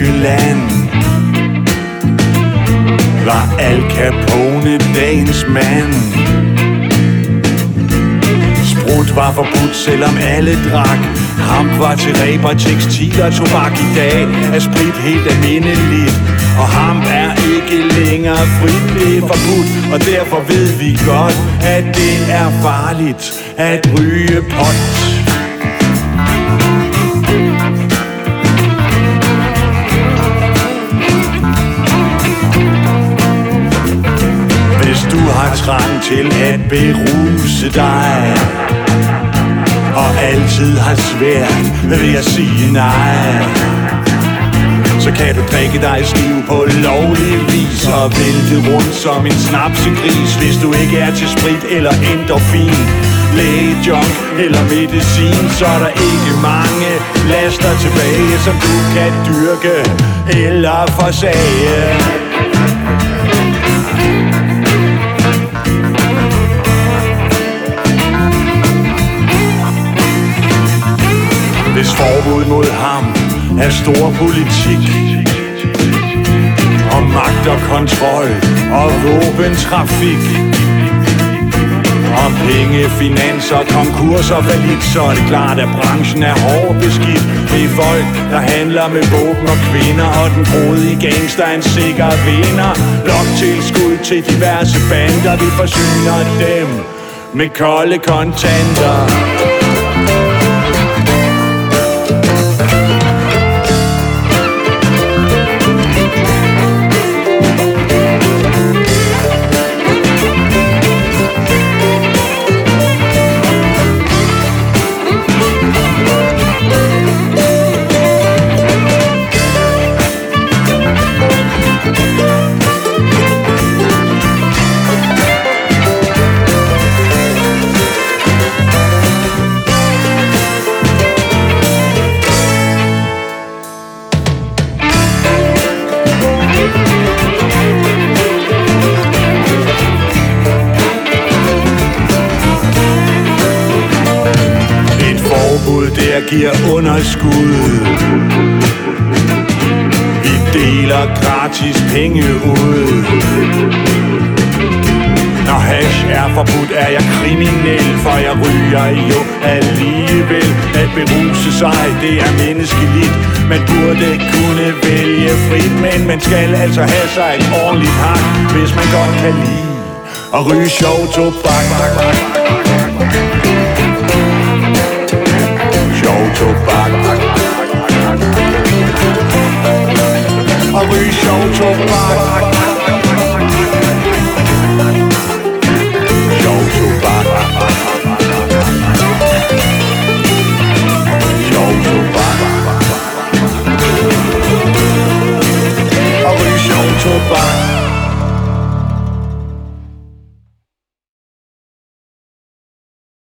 skyggeland var Al Capone dagens mand. Sprut var forbudt, selvom alle drak. Hamp var til ræber, tekstiler og tobak. I dag er sprit helt almindeligt, og hamp er ikke længere frit. Det er forbudt, og derfor ved vi godt, at det er farligt at ryge pot. Hvis du har trang til at beruse dig og altid har svært ved at sige nej, så kan du drikke dig stiv på lovlig vis og vælte rundt som en snapsegris. Hvis du ikke er til sprit eller endorfin, læge, junk eller medicin, så er der ikke mange laster tilbage, som du kan dyrke eller forsage. Hvis forbud mod ham er stor politik og magt og kontrol og våbentrafik og penge, finanser, konkurser, fallit, så er det klart, at branchen er hårdt beskidt. Det er folk, der handler med våben og kvinder, og den grådige gangster er en sikker vinder. Bloktilskud til diverse bander, vi forsyner dem med kolde kontanter. Der giver underskud. Vi deler gratis penge ud. Når hash er forbudt, er jeg kriminel, for jeg ryger jo alligevel. At beruse sig, det er menneskeligt. Man burde kunne vælge frit, men man skal altså have sig et ordentligt hak, hvis man godt kan lide at ryge sjov tobak. Tobak og ryge sjov tobak.